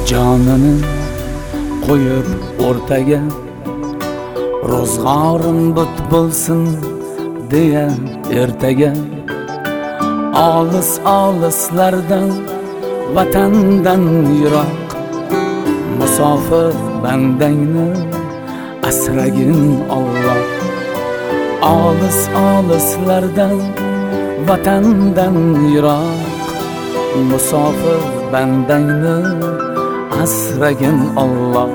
Jonini qo'yib o'rtaga, ro'zg'orim but bo'lsin deya ertaga. Olis olislardan, vatandan yiroq, musofir bandangni asragin Alloh. Olis olislardan, vatandan yiroq, musofir bandangni asragin Alloh.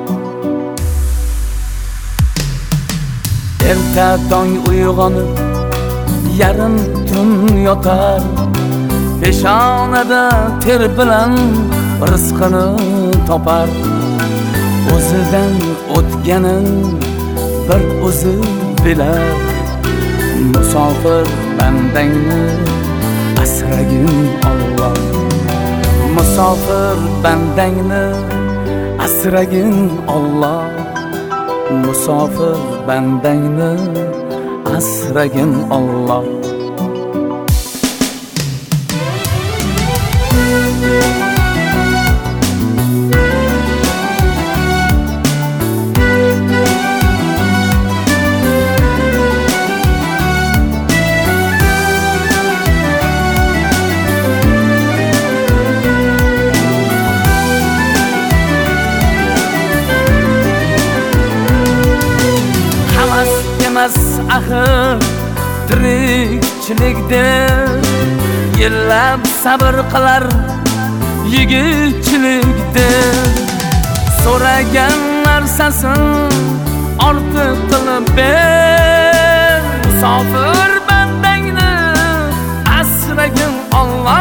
Erta tong uyg'onib, yarim tun yotar, peshonada ter bilan rizqini topar. O'zidan o'tganin bir o'zi bilar, musofir bandangni asragin Alloh. Musofir bandangni asragin Alloh. Musofir bandangni asragin Alloh. Axir tirikchilikda yillab sabr qilar yigitchilikda. So'ragan narsasin ortiq qilib ber, musofir bandangni asragin Alloh.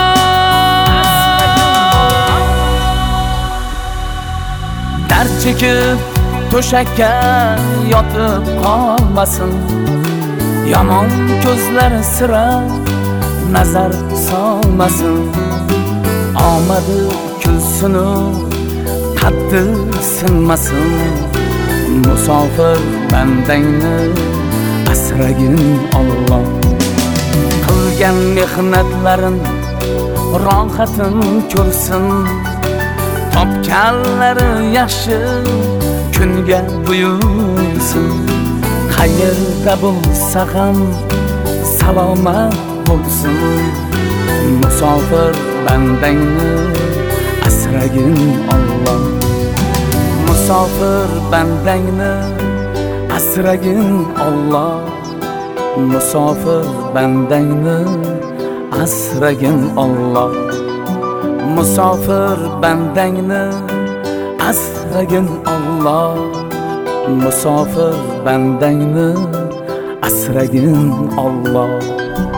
Dard chekib to'shakka yotib qolmasin, yomon ko'zlari sira nazar solmasin. Omadi kulsinu qaddi sinmasin, musofir bandangni asragin Alloh. Qilgan mehnatlarin rohatin ko'rsin, topganlari yaxshi kunga buyursin. Qayerda bo'lsa ham salomat bo'lsin, musofir bandangni asragin Alloh. Musofir bandangni asragin Alloh. Musofir bandangni asragin Alloh. Musofir bandangni asragin Alloh. Musofir bandangni asragin Alloh.